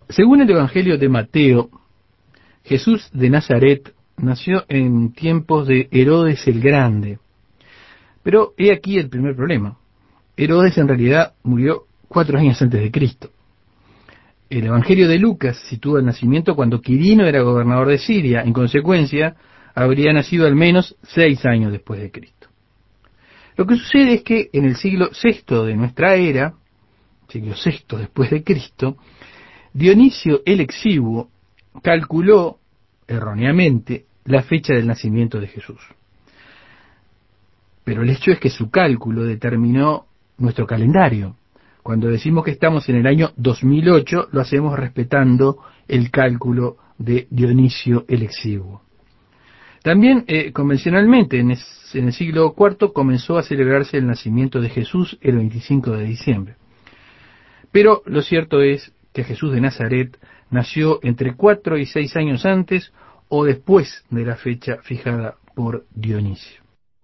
Según el Evangelio de Mateo, Jesús de Nazaret nació en tiempos de Herodes el Grande. Pero he aquí el primer problema. Herodes en realidad murió 4 años antes de Cristo. El Evangelio de Lucas sitúa el nacimiento cuando Quirino era gobernador de Siria. En consecuencia, habría nacido al menos 6 años después de Cristo. Lo que sucede es que en el siglo VI de nuestra era, siglo VI después de Cristo, Dionisio el Exiguo calculó erróneamente la fecha del nacimiento de Jesús. Pero el hecho es que su cálculo determinó nuestro calendario. Cuando decimos que estamos en el año 2008, lo hacemos respetando el cálculo de Dionisio el Exiguo. También, convencionalmente, en el siglo IV comenzó a celebrarse el nacimiento de Jesús el 25 de diciembre. Pero lo cierto es que Jesús de Nazaret nació entre 4 y 6 años antes o después de la fecha fijada por Dionisio.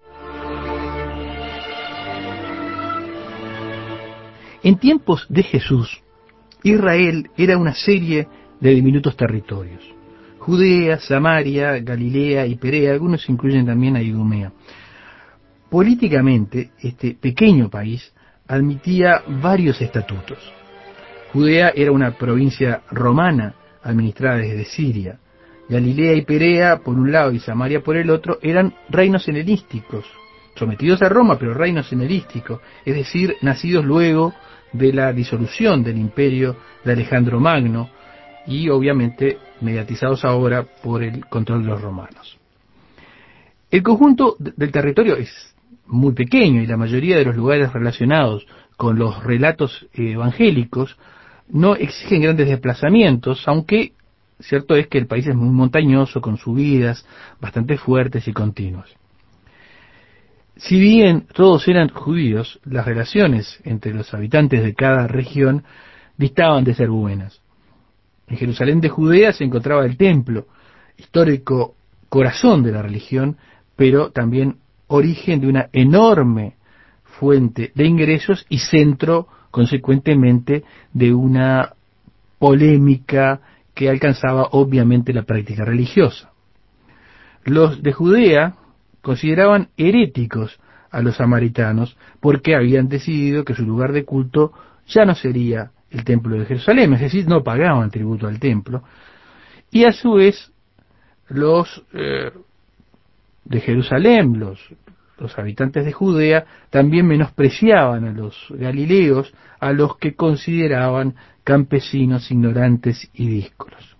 En tiempos de Jesús, Israel era una serie de diminutos territorios. Judea, Samaria, Galilea y Perea, algunos incluyen también a Idumea. Políticamente, este pequeño país admitía varios estatutos. Judea era una provincia romana administrada desde Siria. Galilea y Perea por un lado y Samaria por el otro eran reinos helenísticos, sometidos a Roma, pero reinos helenísticos, es decir, nacidos luego de la disolución del imperio de Alejandro Magno y obviamente mediatizados ahora por el control de los romanos. El conjunto del territorio es muy pequeño y la mayoría de los lugares relacionados con los relatos evangélicos no exigen grandes desplazamientos, aunque cierto es que el país es muy montañoso, con subidas bastante fuertes y continuas. Si bien todos eran judíos, las relaciones entre los habitantes de cada región distaban de ser buenas. En Jerusalén de Judea se encontraba el templo, histórico corazón de la religión, pero también origen de una enorme fuente de ingresos y centro, consecuentemente, de una polémica que alcanzaba obviamente la práctica religiosa. Los de Judea consideraban heréticos a los samaritanos porque habían decidido que su lugar de culto ya no sería el templo de Jerusalén, es decir, no pagaban tributo al templo, y a su vez los de Jerusalén, los habitantes de Judea, también menospreciaban a los galileos, a los que consideraban campesinos ignorantes y díscolos.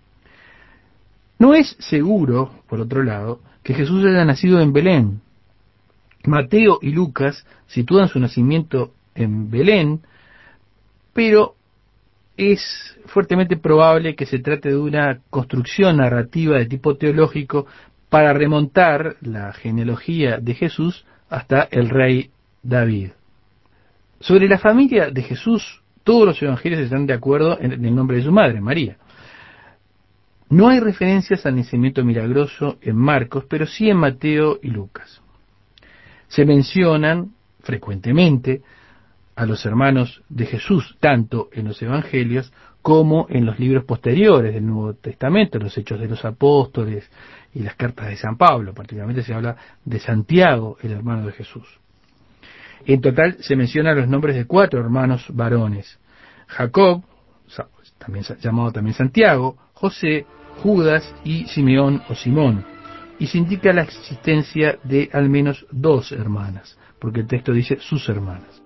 No es seguro, por otro lado, que Jesús haya nacido en Belén. Mateo y Lucas sitúan su nacimiento en Belén, pero es fuertemente probable que se trate de una construcción narrativa de tipo teológico para remontar la genealogía de Jesús hasta el rey David. Sobre la familia de Jesús, todos los evangelios están de acuerdo en el nombre de su madre, María. No hay referencias al nacimiento milagroso en Marcos, pero sí en Mateo y Lucas. Se mencionan frecuentemente a los hermanos de Jesús, tanto en los evangelios como en los libros posteriores del Nuevo Testamento, los Hechos de los Apóstoles y las cartas de San Pablo. Particularmente se habla de Santiago, el hermano de Jesús. En total se mencionan los nombres de 4 hermanos varones: Jacob, también llamado también Santiago, José, Judas y Simeón o Simón, y se indica la existencia de al menos 2 hermanas, porque el texto dice sus hermanas.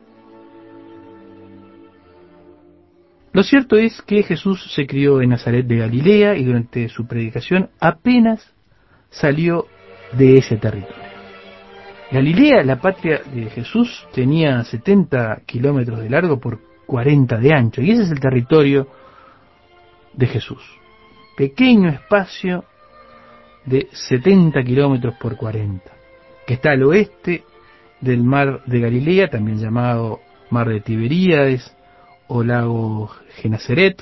Lo cierto es que Jesús se crió en Nazaret de Galilea y durante su predicación apenas salió de ese territorio. Galilea, la patria de Jesús, tenía 70 kilómetros de largo por 40 de ancho, y ese es el territorio de Jesús. Pequeño espacio de 70 kilómetros por 40, que está al oeste del mar de Galilea, también llamado mar de Tiberíades o lago Genazaret.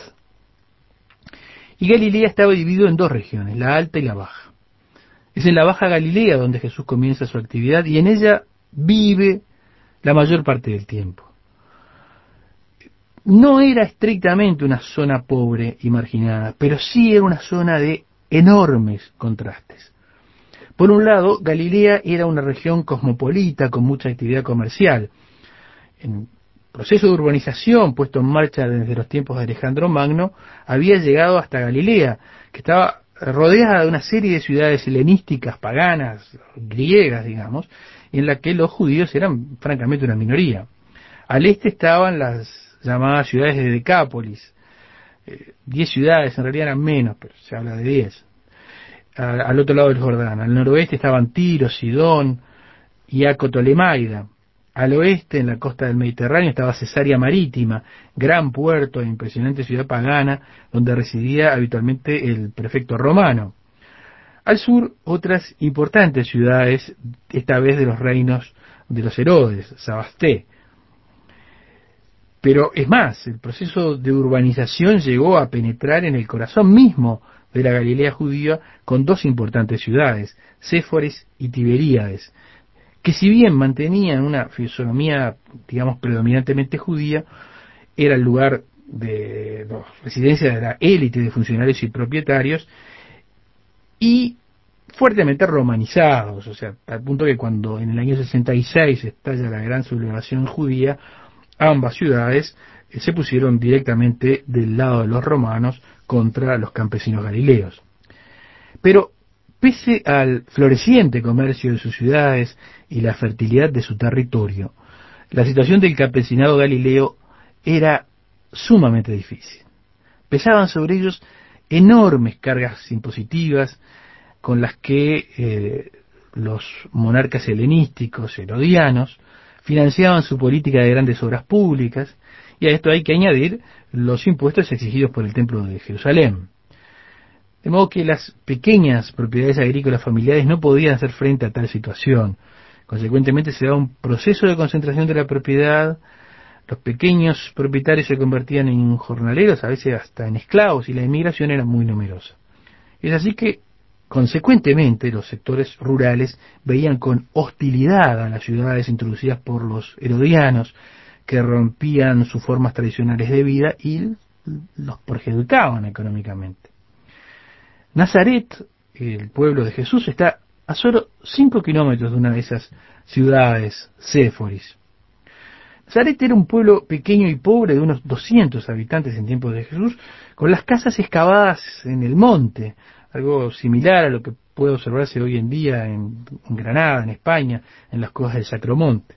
Y Galilea estaba dividido en 2 regiones, la alta y la baja. Es en la baja Galilea donde Jesús comienza su actividad y en ella vive la mayor parte del tiempo. No era estrictamente una zona pobre y marginada, pero sí era una zona de enormes contrastes. Por un lado, Galilea era una región cosmopolita con mucha actividad comercial. En proceso de urbanización puesto en marcha desde los tiempos de Alejandro Magno, había llegado hasta Galilea, que estaba rodeada de una serie de ciudades helenísticas, paganas, griegas, digamos, en la que los judíos eran francamente una minoría. Al este estaban las llamadas ciudades de Decápolis, 10 ciudades, en realidad eran menos, pero se habla de 10. Al otro lado del Jordán. Al noroeste estaban Tiro, Sidón y Acotolemaida. Al oeste, en la costa del Mediterráneo, estaba Cesarea Marítima, gran puerto e impresionante ciudad pagana, donde residía habitualmente el prefecto romano. Al sur, otras importantes ciudades, esta vez de los reinos de los Herodes, Sabasté. Pero es más, el proceso de urbanización llegó a penetrar en el corazón mismo de la Galilea judía con dos importantes ciudades, Séforis y Tiberíades, que si bien mantenían una fisonomía, digamos, predominantemente judía, era el lugar de residencia de la élite de funcionarios y propietarios y fuertemente romanizados, o sea, al punto que cuando en el año 66 estalla la gran sublevación judía, ambas ciudades se pusieron directamente del lado de los romanos contra los campesinos galileos. Pero pese al floreciente comercio de sus ciudades y la fertilidad de su territorio, la situación del campesinado galileo era sumamente difícil. Pesaban sobre ellos enormes cargas impositivas con las que los monarcas helenísticos, herodianos, financiaban su política de grandes obras públicas, y a esto hay que añadir los impuestos exigidos por el Templo de Jerusalén. De modo que las pequeñas propiedades agrícolas familiares no podían hacer frente a tal situación. Consecuentemente se daba un proceso de concentración de la propiedad, los pequeños propietarios se convertían en jornaleros, a veces hasta en esclavos, y la inmigración era muy numerosa. Es así que, consecuentemente, los sectores rurales veían con hostilidad a las ciudades introducidas por los herodianos, que rompían sus formas tradicionales de vida y los perjudicaban económicamente. Nazaret, el pueblo de Jesús, está a solo 5 kilómetros de una de esas ciudades, Séforis. Nazaret era un pueblo pequeño y pobre de unos 200 habitantes en tiempos de Jesús, con las casas excavadas en el monte, algo similar a lo que puede observarse hoy en día en Granada, en España, en las cuevas del Sacromonte.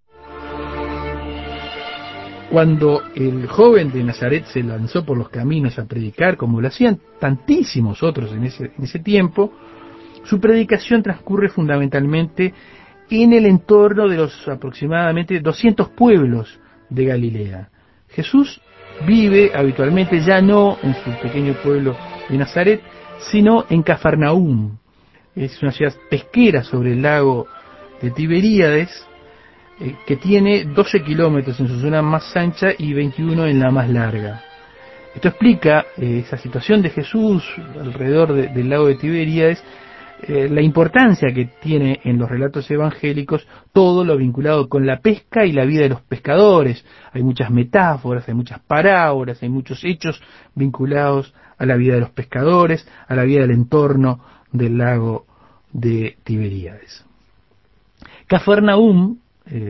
Cuando el joven de Nazaret se lanzó por los caminos a predicar, como lo hacían tantísimos otros en ese tiempo, su predicación transcurre fundamentalmente en el entorno de los aproximadamente 200 pueblos de Galilea. Jesús vive habitualmente ya no en su pequeño pueblo de Nazaret, sino en Cafarnaúm. Es una ciudad pesquera sobre el lago de Tiberíades, que tiene 12 kilómetros en su zona más ancha y 21 en la más larga. Esto explica esa situación de Jesús alrededor del lago de Tiberíades, la importancia que tiene en los relatos evangélicos todo lo vinculado con la pesca y la vida de los pescadores. Hay muchas metáforas, hay muchas parábolas, hay muchos hechos vinculados a la vida de los pescadores, a la vida del entorno del lago de Tiberíades. Cafarnaúm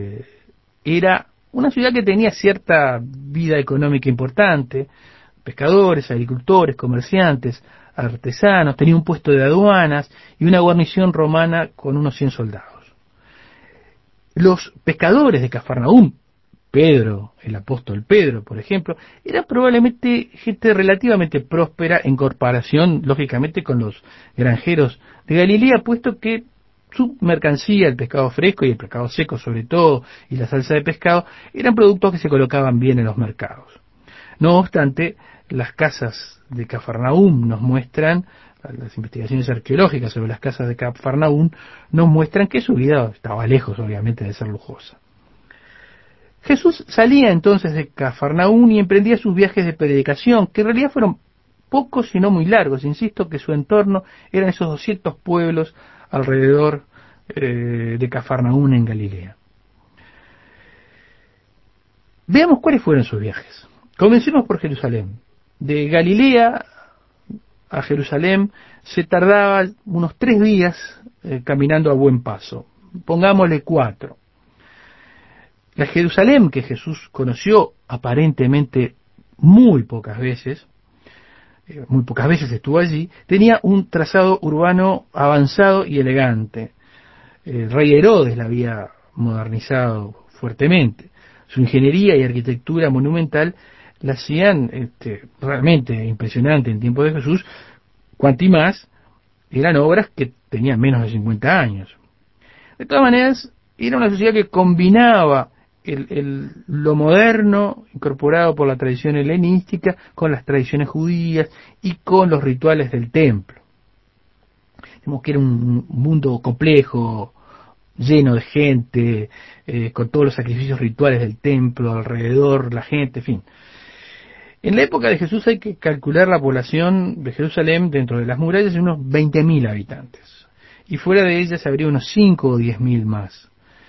era una ciudad que tenía cierta vida económica importante, pescadores, agricultores, comerciantes, artesanos, tenía un puesto de aduanas y una guarnición romana con unos 100 soldados. Los pescadores de Cafarnaúm, Pedro, el apóstol Pedro, por ejemplo, era probablemente gente relativamente próspera en comparación, lógicamente, con los granjeros de Galilea, puesto que su mercancía, el pescado fresco y el pescado seco sobre todo, y la salsa de pescado, eran productos que se colocaban bien en los mercados. No obstante, las casas de Cafarnaúm nos muestran, las investigaciones arqueológicas sobre las casas de Cafarnaúm nos muestran que su vida estaba lejos, obviamente, de ser lujosa. Jesús salía entonces de Cafarnaúm y emprendía sus viajes de predicación, que en realidad fueron pocos y no muy largos. Insisto que su entorno eran esos 200 pueblos alrededor de Cafarnaúm en Galilea. Veamos cuáles fueron sus viajes. Comencemos por Jerusalén. De Galilea a Jerusalén se tardaba unos 3 días caminando a buen paso. Pongámosle 4. La Jerusalén que Jesús conoció aparentemente muy pocas veces estuvo allí, tenía un trazado urbano avanzado y elegante. El rey Herodes la había modernizado fuertemente. Su ingeniería y arquitectura monumental la hacían realmente impresionante en tiempo de Jesús, cuanti más eran obras que tenían menos de 50 años. De todas maneras, era una sociedad que combinaba lo moderno incorporado por la tradición helenística con las tradiciones judías y con los rituales del templo. Digamos que era un mundo complejo, lleno de gente, con todos los sacrificios rituales del templo, alrededor, la gente, en fin. En la época de Jesús hay que calcular la población de Jerusalén dentro de las murallas de unos 20.000 habitantes. Y fuera de ellas habría unos 5 o 10.000 más.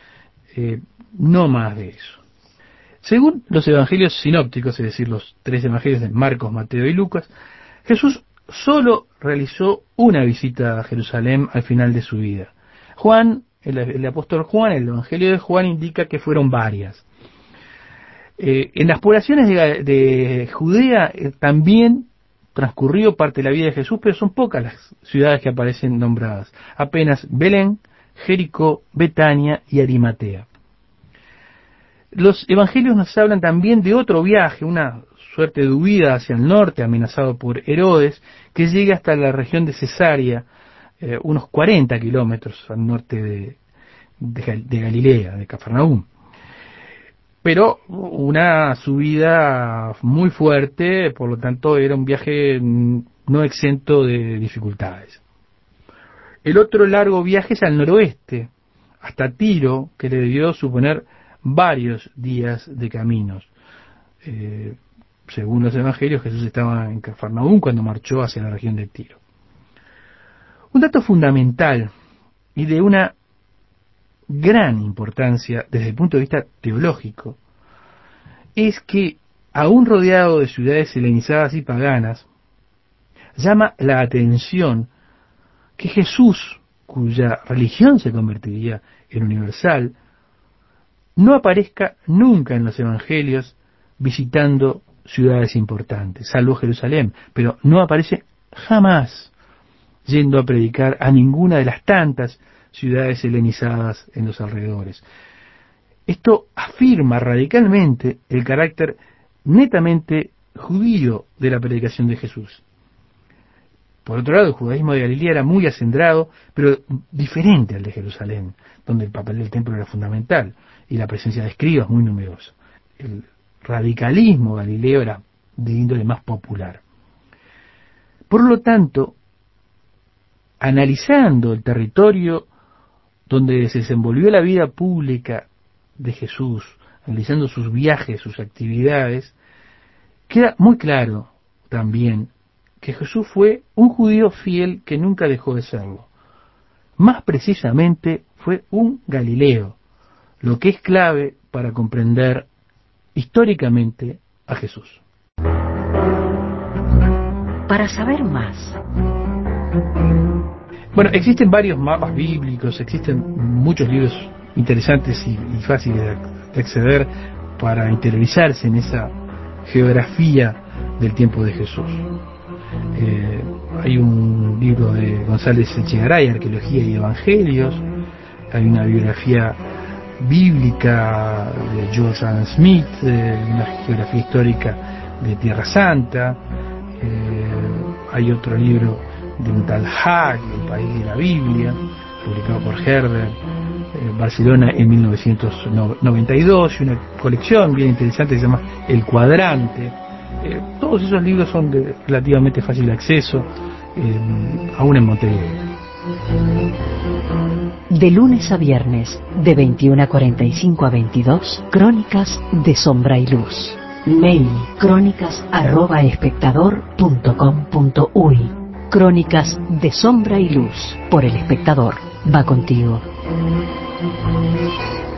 No más de eso. Según los evangelios sinópticos, es decir, los 3 evangelios de Marcos, Mateo y Lucas, Jesús solo realizó una visita a Jerusalén al final de su vida. Juan, el apóstol Juan, el evangelio de Juan indica que fueron varias. En las poblaciones de Judea también transcurrió parte de la vida de Jesús, pero son pocas las ciudades que aparecen nombradas. Apenas Belén, Jericó, Betania y Arimatea. Los evangelios nos hablan también de otro viaje, una suerte de huida hacia el norte, amenazado por Herodes, que llega hasta la región de Cesarea, unos 40 kilómetros al norte de Galilea, de Cafarnaúm. Pero una subida muy fuerte, por lo tanto era un viaje no exento de dificultades. El otro largo viaje es al noroeste, hasta Tiro, que le debió suponer varios días de caminos. Según los evangelios, Jesús estaba en Cafarnaúm cuando marchó hacia la región de Tiro. Un dato fundamental y de una gran importancia desde el punto de vista teológico es que, aún rodeado de ciudades helenizadas y paganas, llama la atención que Jesús, cuya religión se convertiría en universal, no aparezca nunca en los evangelios visitando ciudades importantes, salvo Jerusalén, pero no aparece jamás yendo a predicar a ninguna de las tantas ciudades helenizadas en los alrededores. Esto afirma radicalmente el carácter netamente judío de la predicación de Jesús. Por otro lado, el judaísmo de Galilea era muy acendrado, pero diferente al de Jerusalén, donde el papel del templo era fundamental y la presencia de escribas muy numerosa. El radicalismo galileo era de índole más popular. Por lo tanto, analizando el territorio donde se desenvolvió la vida pública de Jesús, analizando sus viajes, sus actividades, queda muy claro también que Jesús fue un judío fiel que nunca dejó de serlo. Más precisamente, fue un galileo, lo que es clave para comprender históricamente a Jesús. Para saber más. Bueno, existen varios mapas bíblicos, existen muchos libros interesantes y fáciles de acceder para interiorizarse en esa geografía del tiempo de Jesús. Hay un libro de González Echegaray, Arqueología y Evangelios. Hay una biografía bíblica de George Adam Smith, una geografía histórica de Tierra Santa. Hay otro libro de un tal Haag, El País de la Biblia, publicado por Herder, Barcelona en 1992, y una colección bien interesante que se llama El Cuadrante. Todos esos libros son de relativamente fácil acceso, aún en Montevideo. De lunes a viernes, de 21:45 a 22, Crónicas de Sombra y Luz. Mail crónicas@espectador.com.uy. Crónicas de Sombra y Luz, por El Espectador. Va contigo.